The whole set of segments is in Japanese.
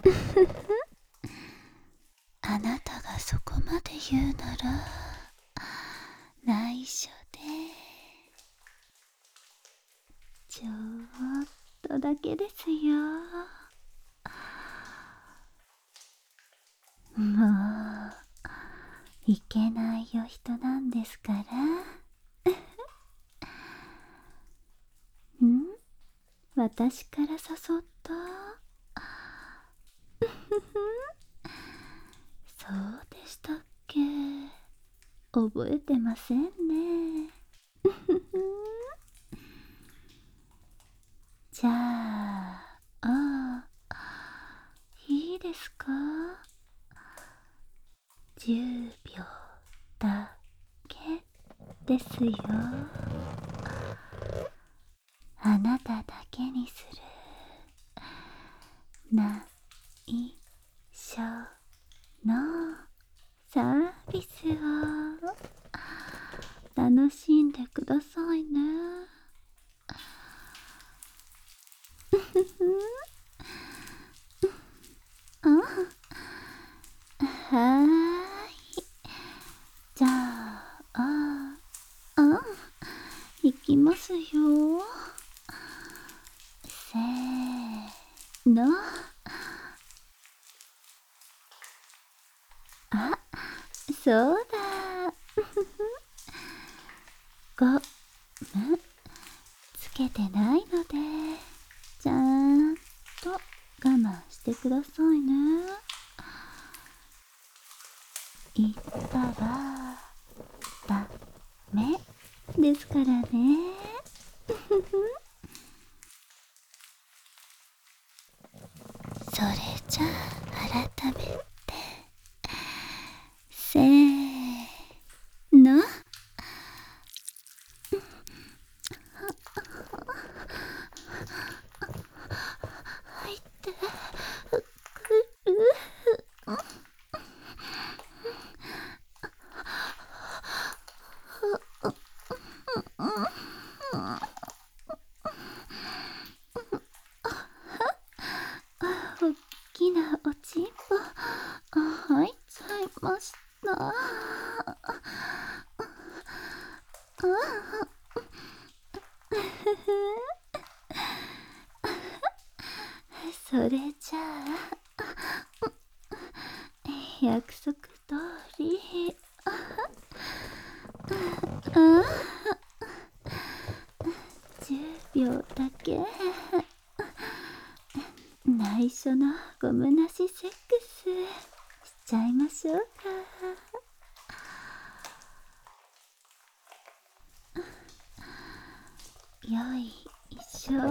あなたがそこまで言うなら内緒でちょっとだけですよ。もういけないお人なんですから。私から誘った？そうでしたっけ？覚えてませんね。じゃいいですか？10秒だけですよ。あなただけにする内緒のサービスを楽しんでくださいね。はーい。じゃいきますよ。せーの。そうだ。ゴムつけてないのでちゃんと我慢してくださいね。言ったらダメですからね。それじゃあ改めてせーの。入ってくる。おっきなおちんぽ入っちゃいました。それじゃ約束通り10秒だけ内緒のゴムなしセックスしちゃいましょうか。よいしょ。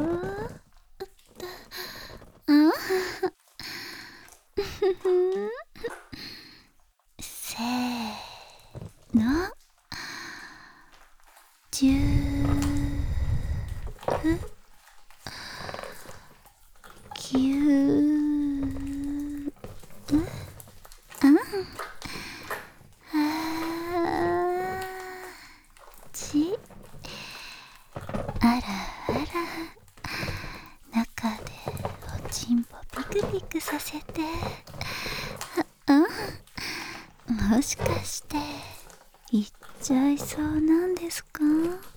せーの。19。あらあら、中でおちんぽピクピクさせて、もしかして行っちゃいそうなんですか？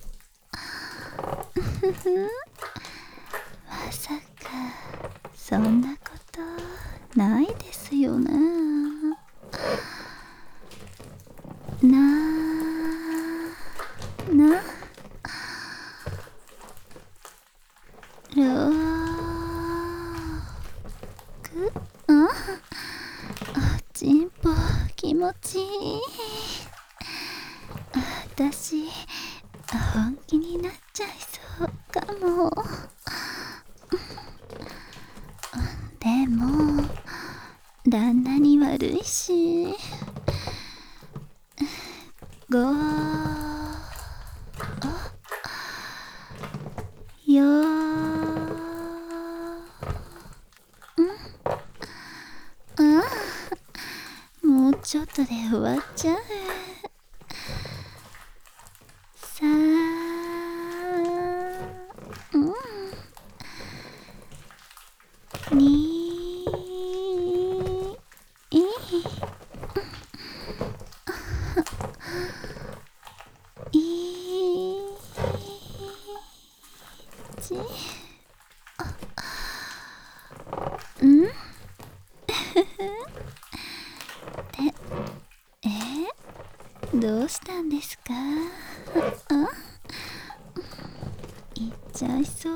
まさかそんなことないですよね。なろくおちんぽ気持ちいい。私本気になっちゃいそうかも。でも旦那に悪いし、5、4、もうちょっとで終わっちゃう。さあ、2、 どうしたんですか？あ、行っちゃいそう。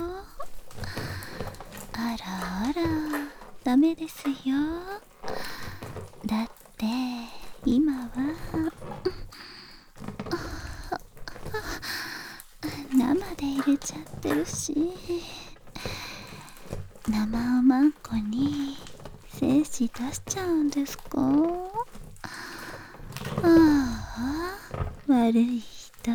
あらあら、ダメですよ。だって今は生で入れちゃってるし、生おまんこに精子出しちゃうんですか？ああ、悪い人。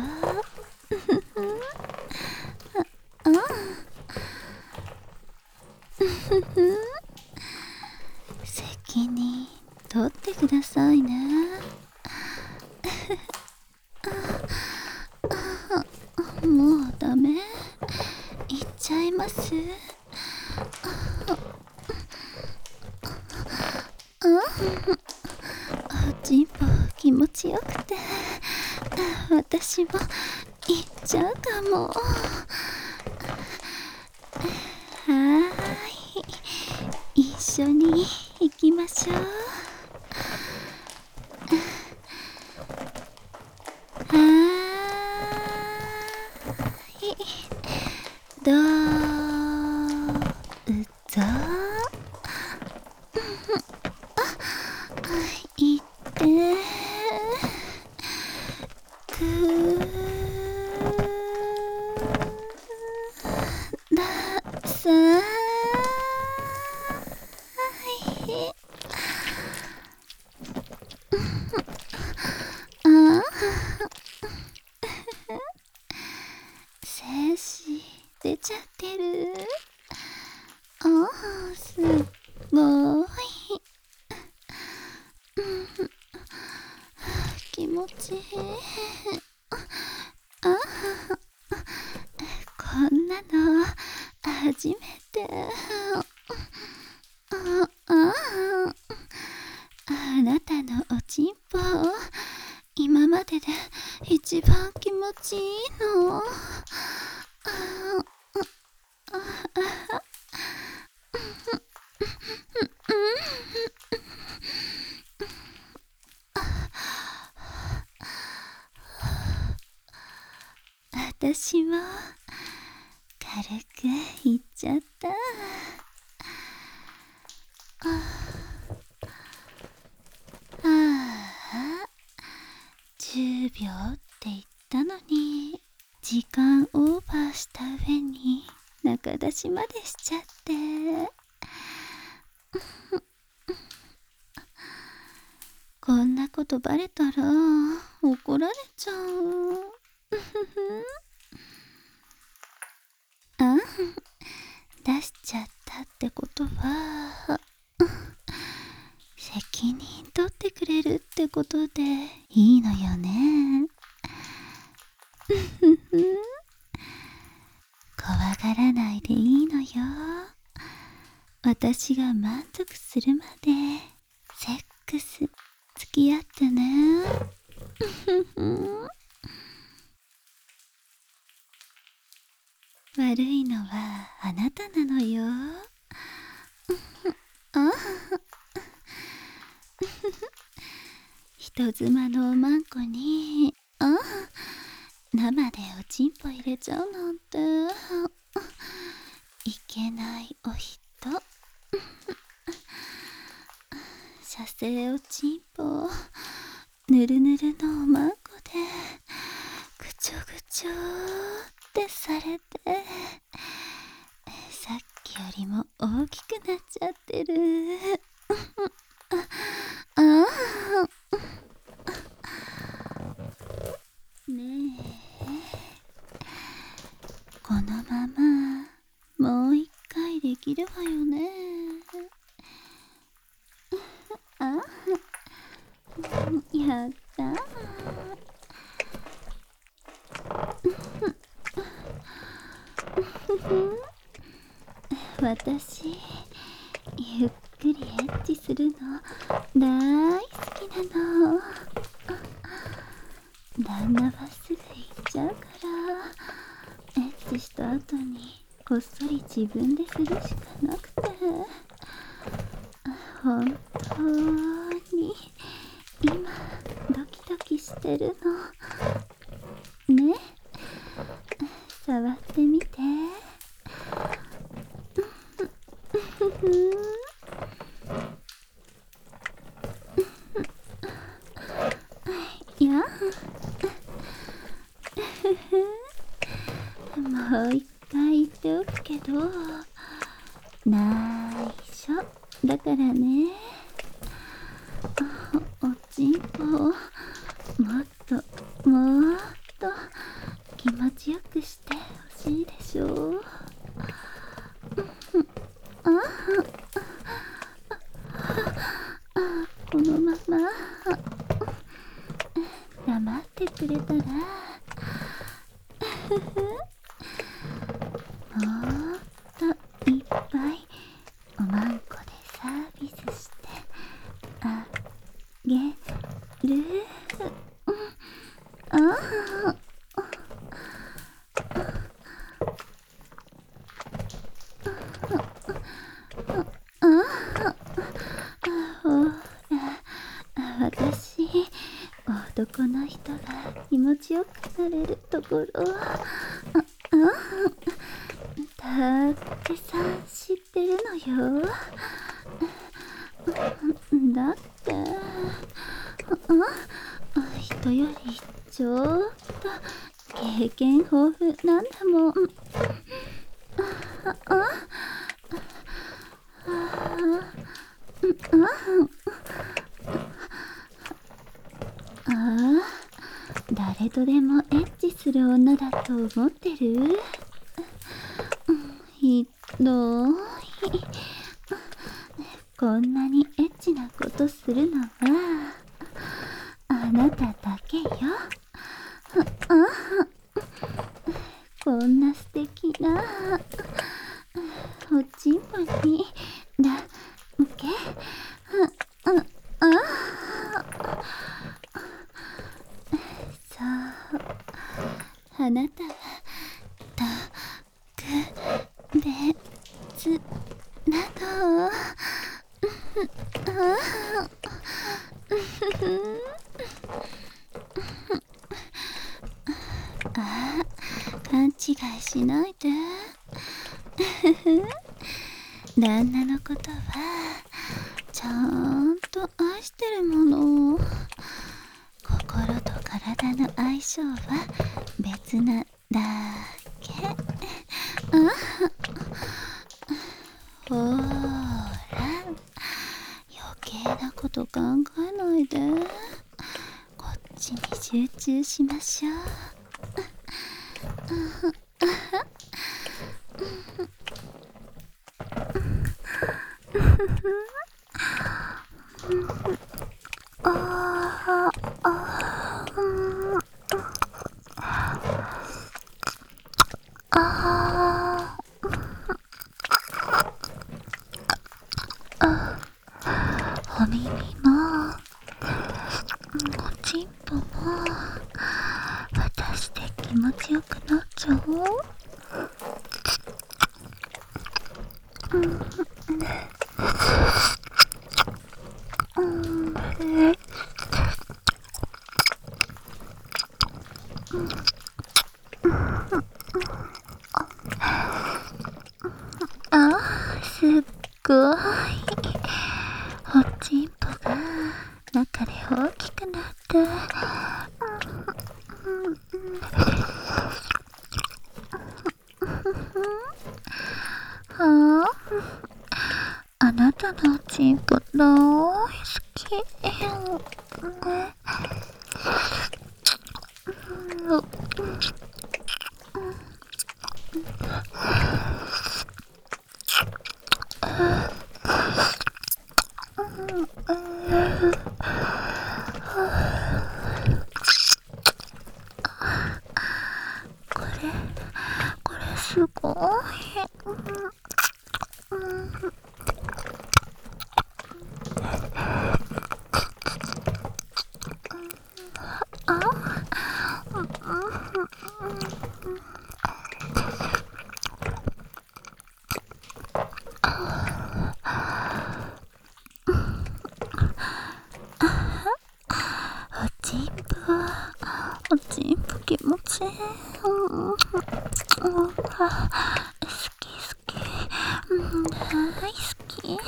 責任取ってくださいね。もうダメ？行っちゃいます？おちんぽ気持ちよくて、私も行っちゃうかも。はーい、一緒に行きましょう。はーい、どうぞ。行ってください。あ、精子出ちゃってる。あ、すごい。気持ちいい。あ、こんなの初めて。あなたのおちんぽ今までで一番気持ちいいの。私も軽くいっちゃった。ああ、10秒って言ったのに時間オーバーした上に中出しまでしちゃって。こんなことバレたら怒られちゃう。あ、出しちゃったってことは責任取ってくれるってことでいいのよね。怖がらないでいいのよ。私が満足するまでセックス付き合ってね。悪いのはあなたなのよ。あ、人妻のおまんこに生でおちんぽ入れちゃうなんていけないお人。射精おちんぽぬるぬるのおまんこでぐちょぐちょってされて、さっきよりも大きくなっちゃってる。ねえ、このままもう一回できるわよね。やったー。私ゆっくりエッチするの大好きなの。旦那はすぐ行っちゃうからエッチした後にこっそり自分でするしかなくて、本当に今ドキドキしてるのね。触ってみて。いやもう一回言っておくけど、内緒だからね。おちんぽをもっともっと気持ちよくしてほしいでしょ。このまま黙ってくれたらもっといっぱいおまんこでサービスしてあげる。ほら、私男の人が気持ちよくなれるところたくさん知ってるのよ。だって人よりちょっと経験豊富なんだもん。誰とでもエッチする女だと思ってる？ひどい。こんなにエッチなことするのはあなただけよ。こんな素敵なおちんぽにだけそう、あなたは特別なの。勘違いしないで。旦那のことはちゃんと愛してるもの。心と体の相性は別なだけ。ほら、余計なこと考えないで。こっちに集中しましょう。お耳もおちんぽも私で気持ちよくなっちゃう。すっごいおちんぽが中で大きくなってあなたのおちんぽ大好き。これすごい。 大好き。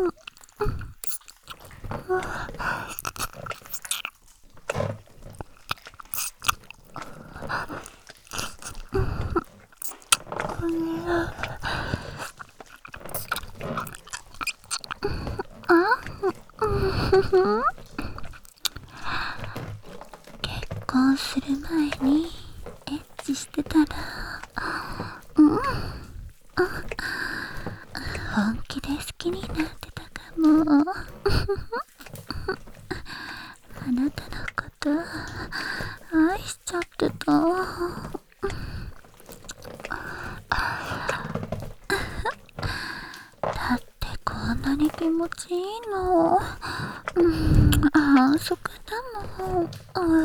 結婚する前にエッチしてたら、本気で好きになってたかも。あなたのこと愛しちゃってた。だってこんなに気持ちいいの。そこだもん。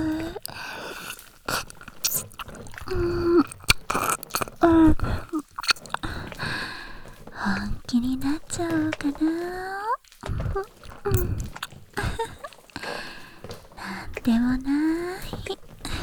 本気になっちゃおうかな。なんでもない。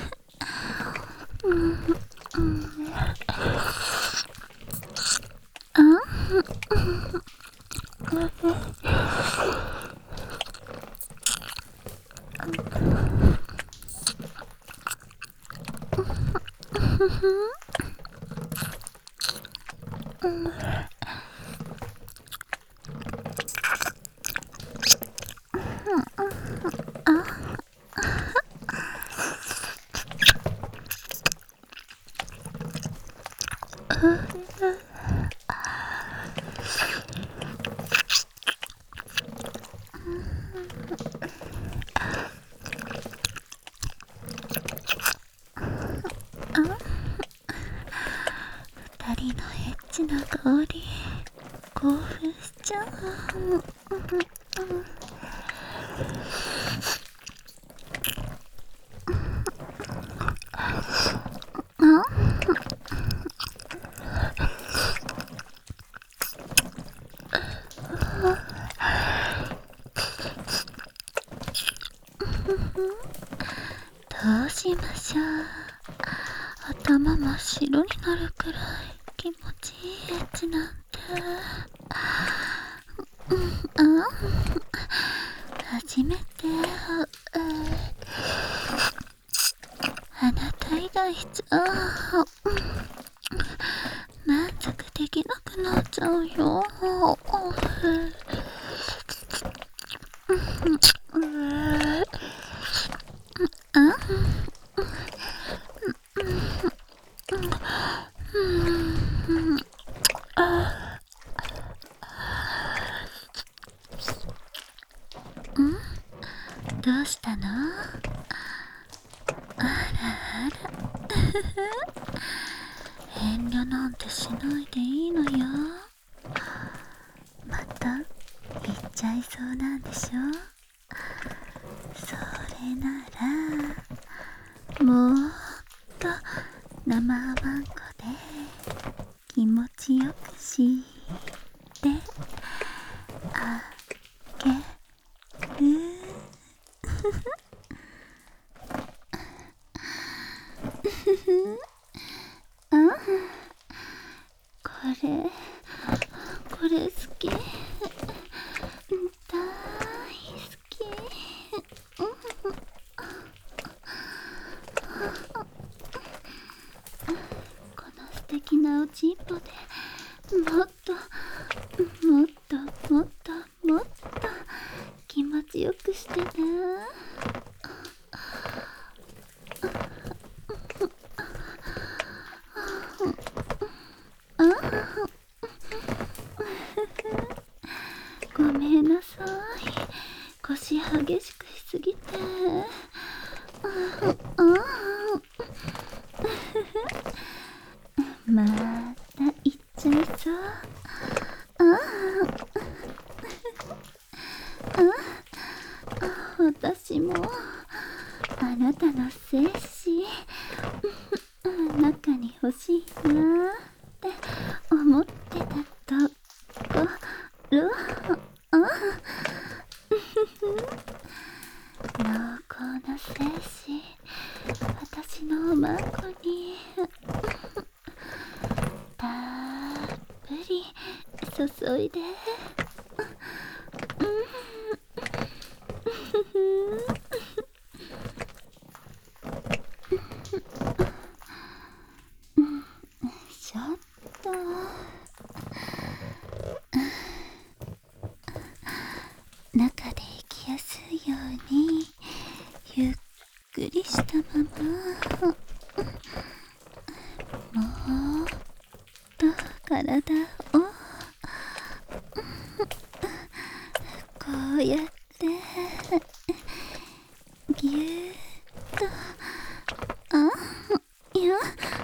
二人のエッチな香り、興奮しちゃう。どうしましょう。頭真っ白になるくらい気持ちいいエッチなんて。初めてあなた以外じゃ満足できなくなっちゃうよ。どうしたの？あらあら遠慮なんてしないでいいのよ。また言っちゃいそうなんでしょ。それならもっと生マンコで気持ちよくしてあげる。これ好き。大好き。この素敵なおちんぽでもっともっともっともっと気持ちよくしてね。ごめんなさい。腰激しくしすぎて。また行っちゃいそう。私もあなたの精子中に欲しいなって思ってたところ。濃厚な精子、私のおまんこに急いで。ちょっと中で行きやすいようにゆっくりしたまま、もっと体をこうやってぎゅーっと、いや、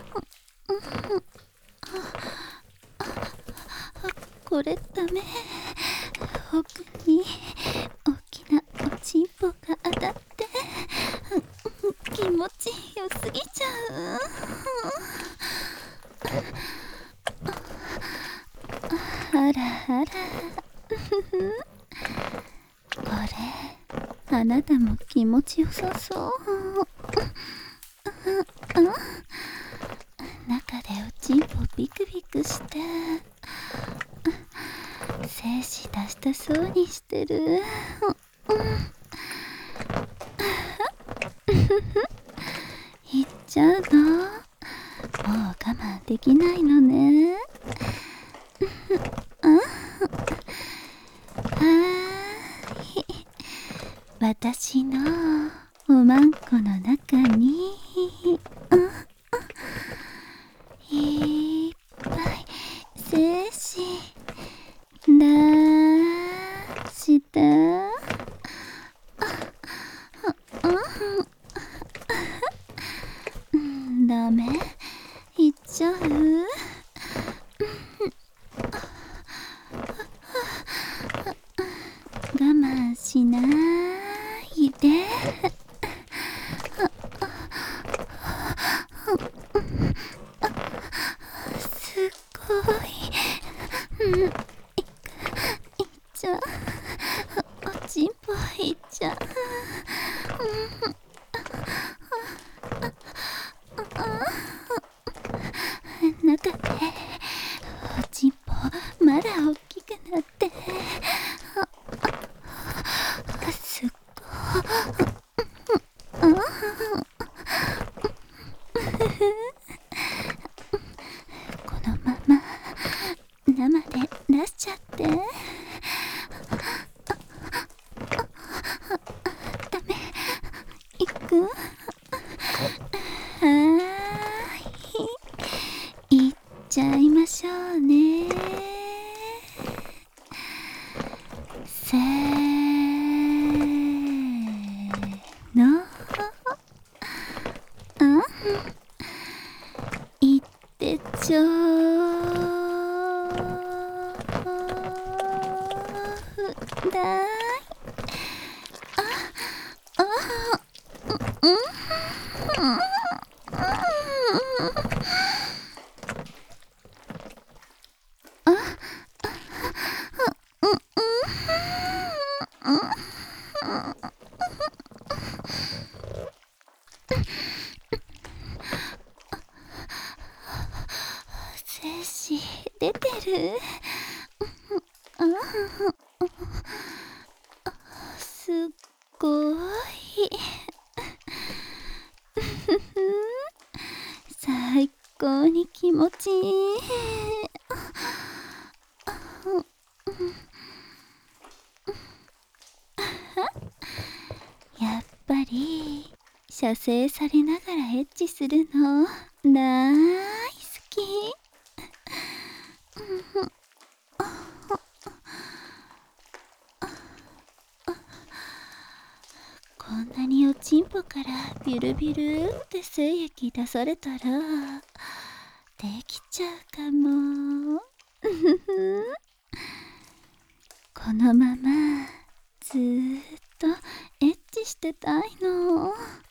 これダメ。奥に大きなおちんぽが当たって気持ちよすぎちゃう。あらあらこれあなたも気持ちよさそう。中でおちんぽビクビクして精子出したそうにしてる。行っちゃうの？もう我慢できないのね。私のおまんこの中にいっぱい精子出したダメ、行っちゃう。我慢しないで。すごい、いっちゃう。おちんぽいっちゃう。中でおちんぽまだ大きくなってすっごい。このまま生で出しちゃって。ダメ、行く。はーい、行っちゃいましょうね。せーの。行ってちょうだい。精子出てる。すっごい。最高に気持ちいい。やっぱり射精されながらエッチするの大好き。こんなにおちんぽからビュルビュルって精液出されたらできちゃうかも。このままずーっとエッチしてたいの。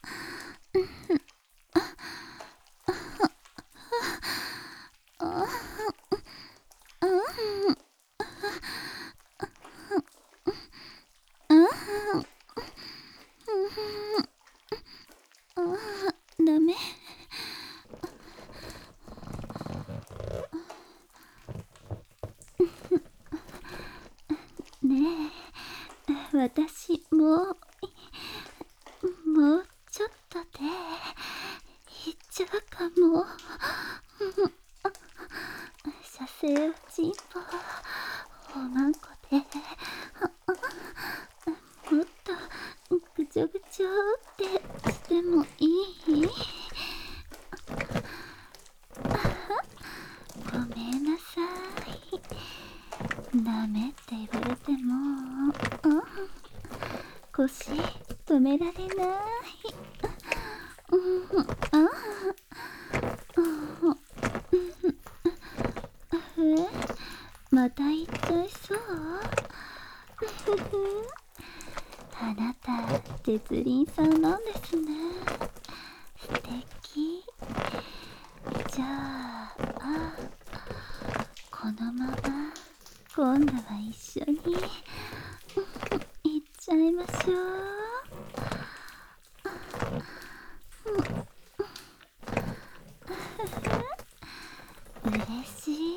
ダメ。 私もうちょっとで行っちゃうかも。射精をチンポおまんこでもっとぐちょぐちょってしてもいい？ごめんなさい。ダメって言われても腰止められない。また行っちゃいそう。あなた鉄輪さんなんですね。素敵。じゃあこのまま今度は一緒に行っちゃいましょう。嬉しい。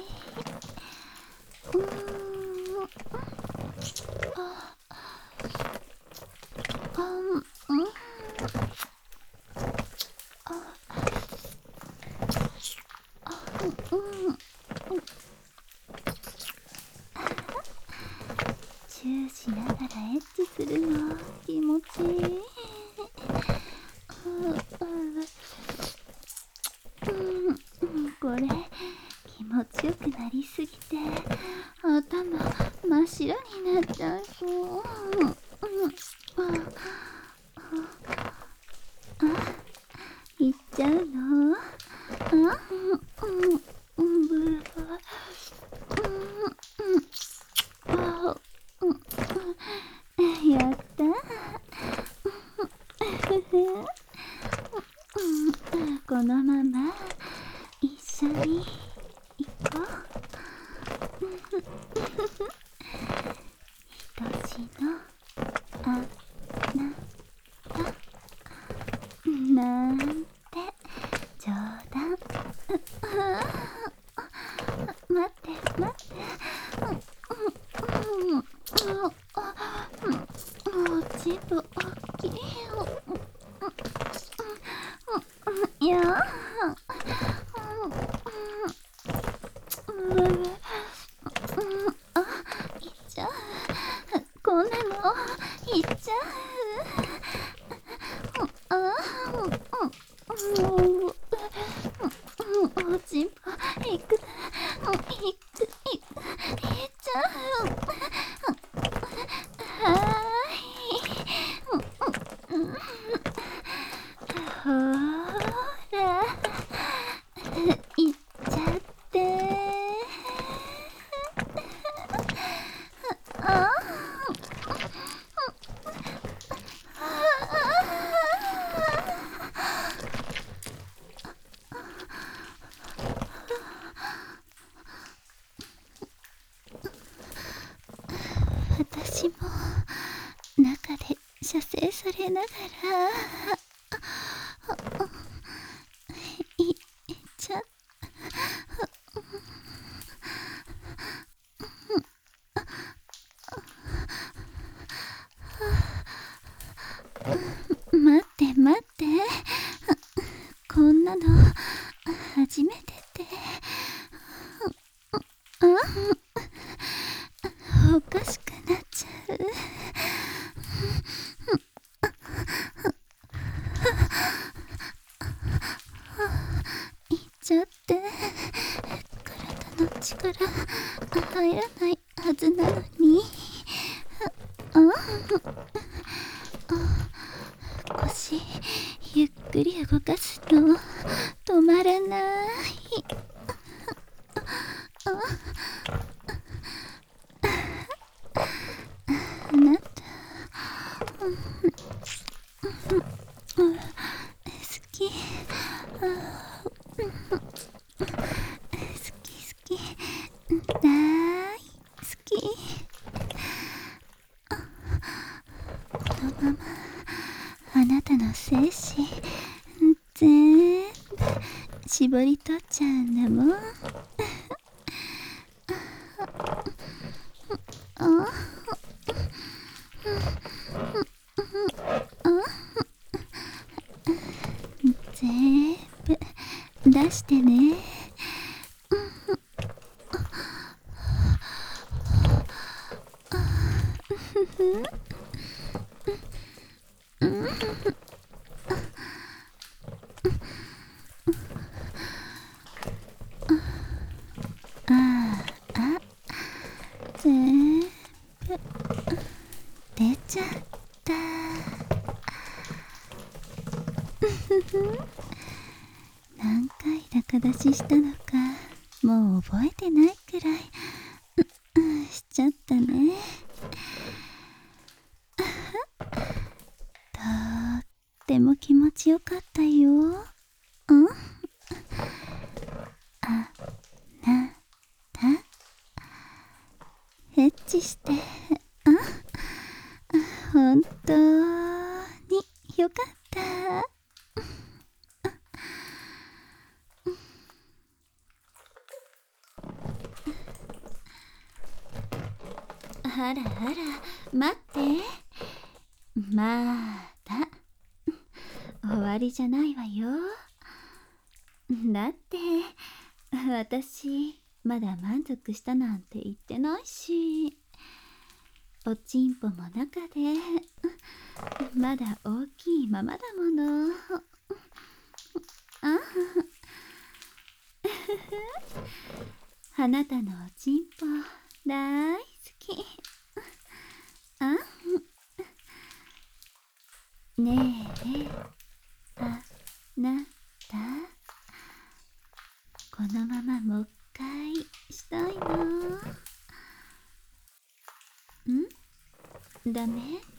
チューしながらエッチするの気持ちいい。これ気持ちよくなりすぎて頭真っ白になっちゃいそう。いっちゃうの？やったこのまま一緒に行こう。ひとしのあなたなんて冗談。待って待って。チンポ大きいよ。いやいっちゃう。こんなのいっちゃう。おちんぽいくいっちゃう。ほらいっちゃって。私も中で射精されながらいっちゃ待って待って、こんなの初めてで。おかしくなっちゃう。いっちゃって体の力入らないはずなのに。腰ゆっくり動かすの止まらない。あなた好き。好き大好き。このままあなたの精子全部絞り取っちゃうんだもん。 全部出ちゃった。何回高出ししたのかもう覚えてないくらいしちゃったね。とっても気持ちよかったよ。あなたエッチして本当によかった。あらあら、待って。まだ終わりじゃないわよ。だって私まだ満足したなんて言ってないし、おちんぽも中でまだ大きいままだもの。あなたのおちんぽ大好き。ねえあなた、このままもう一回したいの。ダメ？